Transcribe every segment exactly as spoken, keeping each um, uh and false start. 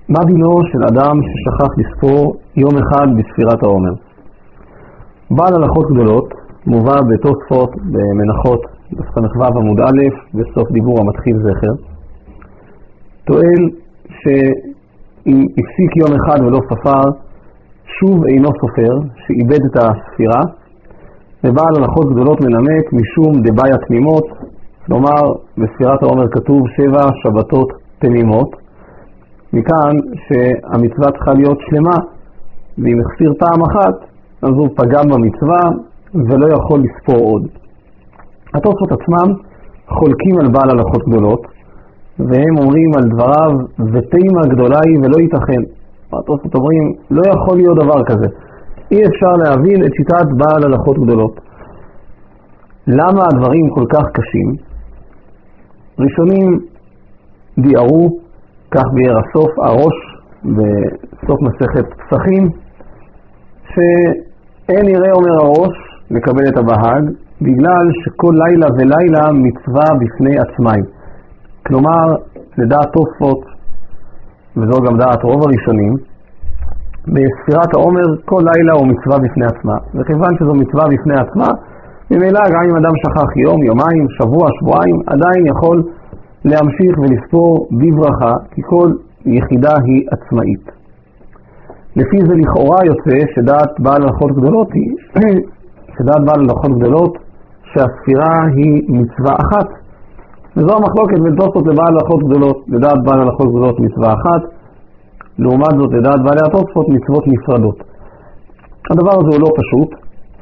מה דינו של אדם ששכח לספור יום אחד בספירת העומר? בעל הלכות גדולות, מובא בתוספות, במנחות, בסמ"ו עמוד א', בסוף דיבור המתחיל זכר, טוען שאם הפסיק יום אחד ולא ספר, שוב אינו סופר, שאיבד את הספירה, ובעל הלכות גדולות מנמק משום דבעיה תמימות, כלומר בספירת העומר כתוב שבע שבתות תמימות, מכאן שהמצווה צריכה להיות שלמה, ואם החסיר פעם אחת, אז הוא פגם במצווה ולא יכול לספור עוד. התוספות עצמם חולקים על בעל הלכות גדולות, והם אומרים על דבריו, ותימה גדולה היא ולא ייתכן. התוספות אומרים, לא יכול להיות דבר כזה. אי אפשר להבין את שיטת בעל הלכות גדולות. למה הדברים כל כך קשים? ראשונים דיערו, כך ביאר הסוף הראש בסוף מסכת פסחים, שאין יראה אומר הראש לקבל את הבהג, בגלל שכל לילה ולילה מצווה בפני עצמי. כלומר, לדעת תוספות, וזו גם דעת רוב הראשונים, בספירת העומר כל לילה הוא מצווה בפני עצמה. וכיוון שזו מצווה בפני עצמה, ממילא גם אם אדם שכח יום, יומיים, שבוע, שבועיים, עדיין יכול להמשיך ולספור בברכה, כי כל יחידה היא עצמאית. לפי זה לכאורה יוצא שדעת בעל הלכות גדולות היא, שדעת בעל הלכות גדולות שהספירה היא מצווה אחת. וזו המחלוקת בין תוספות לבעל הלכות גדולות. לדעת בעל הלכות גדולות מצווה אחת, לעומת זאת לדעת בעלי התוספות מצוות נפרדות. הדבר הזה הוא לא פשוט,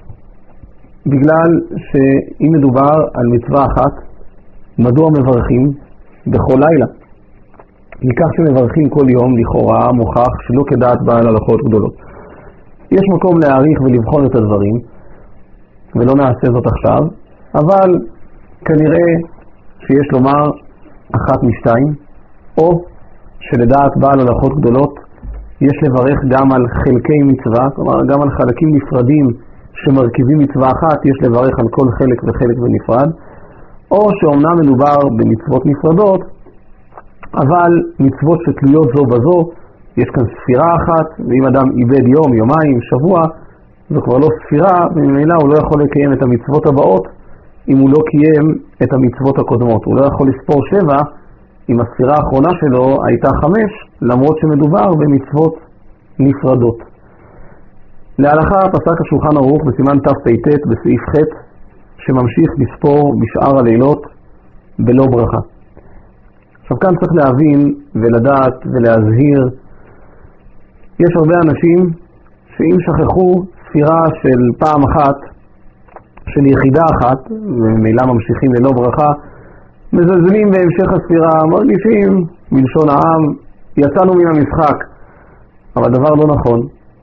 בגלל שאם מדובר על מצווה אחת, מדוע מברכים בכל לילה? מכך שמברכים כל יום לכאורה מוכח שלא כדעת בעל הלכות גדולות. יש מקום להעריך ולבחון את הדברים, ולא נעשה זאת עכשיו, אבל כנראה שיש לומר אחת משתיים, או שלדעת בעל הלכות גדולות יש לברך גם על חלקי מצווה, כלומר גם על חלקים נפרדים שמרכיבים מצווה אחת, יש לברך על כל חלק וחלק בנפרד, או שאומנם מדובר במצוות נפרדות, אבל מצוות שתלויות זו בזו, יש כאן ספירה אחת, ואם אדם איבד יום, יומיים, שבוע, זו כבר לא ספירה, וממילא הוא לא יכול לקיים את המצוות הבאות, אם הוא לא קיים את המצוות הקודמות. הוא לא יכול לספור שבע, אם הספירה האחרונה שלו הייתה חמש, למרות שמדובר במצוות נפרדות. להלכה פסק השולחן ערוך בסימן תפ"ט בסעיף ח' שממשיך לספור בשאר הלילות בלא ברכה. עכשיו כאן צריך להבין ולדעת ולהזהיר, יש הרבה אנשים שאם שכחו ספירה של פעם אחת, של יחידה אחת, וממילא ממשיכים ללא ברכה, מזלזלים בהמשך הספירה, מרגישים בלשון העם, יצאנו מן המשחק. אבל הדבר לא נכון.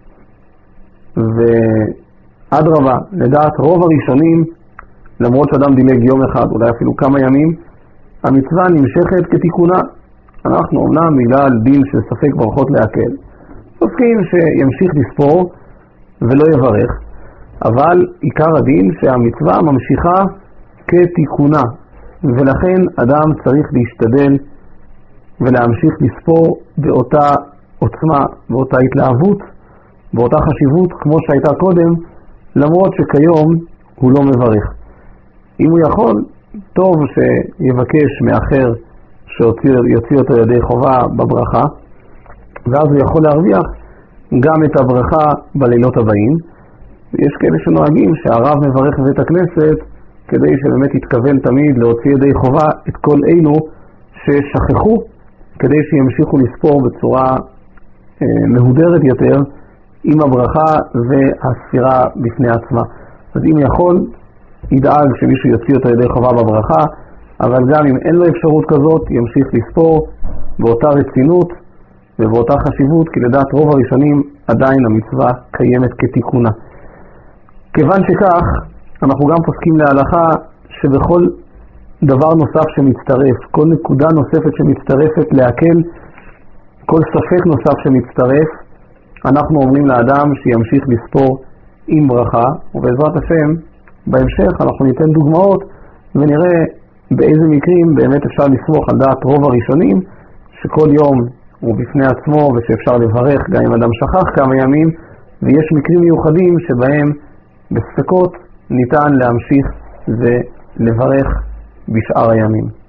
ואדרבה, לדעת רוב הראשונים, למרות שאדם דילג יום אחד, אולי אפילו כמה ימים, המצווה נמשכת כתיקונה. אנחנו אומנם בגלל דין של ספק ברכות להקל, סופקים שימשיך לספור ולא יברך, אבל עיקר הדין שהמצווה ממשיכה כתיקונה, ולכן אדם צריך להשתדל ולהמשיך לספור באותה עוצמה, באותה התלהבות, באותה חשיבות כמו שהייתה קודם, למרות שכיום הוא לא מברך. אם הוא יכול, טוב שיבקש מאחר שיוציא אותו ידי חובה בברכה, ואז הוא יכול להרוויח גם את הברכה בלילות הבאים. יש כאלה שנוהגים שהרב מברך בבית הכנסת כדי שבאמת יתכוון תמיד להוציא ידי חובה את כל אלו ששכחו, כדי שימשיכו לספור בצורה אה, מהודרת יותר עם הברכה והספירה בפני עצמה. אז אם יכול, ידאג שמישהו יוציא אותו ידי חובה בברכה, אבל גם אם אין לו אפשרות כזאת, ימשיך לספור באותה רצינות ובאותה חשיבות, כי לדעת רוב הראשונים עדיין המצווה קיימת כתיקונה. כיוון שכך, אנחנו גם פוסקים להלכה שבכל דבר נוסף שמצטרף, כל נקודה נוספת שמצטרפת להקל, כל ספק נוסף שמצטרף, אנחנו אומרים לאדם שימשיך לספור עם ברכה, ובעזרת השם, בהמשך אנחנו ניתן דוגמאות ונראה באיזה מקרים באמת אפשר לסמוך על דעת רוב הראשונים, שכל יום הוא בפני עצמו ושאפשר לברך גם אם אדם שכח כמה ימים, ויש מקרים מיוחדים שבהם בספקות ניתן להמשיך ולברך בשאר הימים.